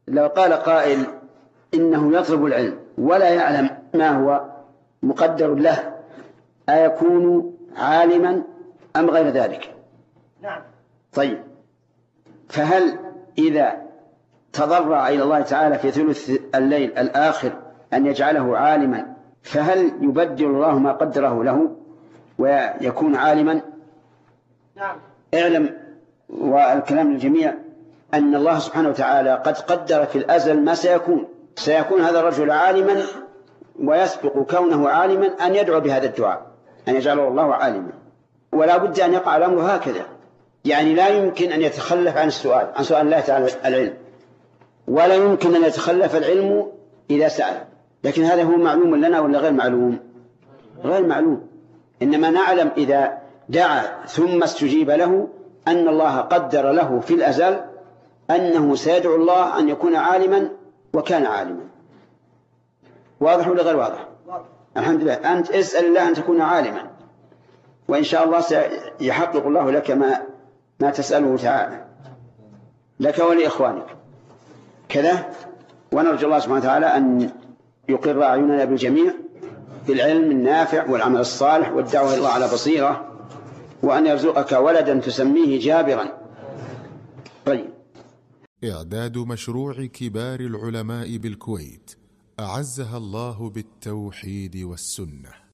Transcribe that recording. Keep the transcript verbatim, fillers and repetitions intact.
لو قال قائل إنه يطلب العلم ولا يعلم ما هو مقدر له، أيكون عالما أم غير ذلك؟ نعم. طيب، فهل إذا تضرع إلى الله تعالى في ثلث الليل الآخر أن يجعله عالما، فهل يبدل الله ما قدره له ويكون عالما؟ نعم. اعلم والكلام للجميع أن الله سبحانه وتعالى قد قدر في الأزل ما سيكون. سيكون هذا الرجل عالما، ويسبق كونه عالما أن يدعو بهذا الدعاء أن يجعله الله عالما، ولا بد أن يقع الأمر هكذا. يعني لا يمكن أن يتخلف عن السؤال عن سؤال الله تعالى العلم، ولا يمكن أن يتخلف العلم إذا سأل. لكن هذا هو معلوم لنا ولا غير معلوم؟ غير معلوم. إنما نعلم إذا دعا ثم استجيب له أن الله قدر له في الأزل أنه سيدعو الله أن يكون عالما، وكان عالما. واضح ولا غير واضح؟ الحمد لله. أنت اسأل الله أن تكون عالما، وإن شاء الله سيحقق الله لك ما ما تسأله تعالى، لك ولإخوانك كذا. ونرجو الله سبحانه وتعالى أن يقر أعيننا بالجميع بالعلم النافع والعمل الصالح والدعوة إلى الله على بصيرة، وأن يرزقك ولدا تسميه جابرا. طيب. إعداد مشروع كبار العلماء بالكويت أعزها الله بالتوحيد والسنة.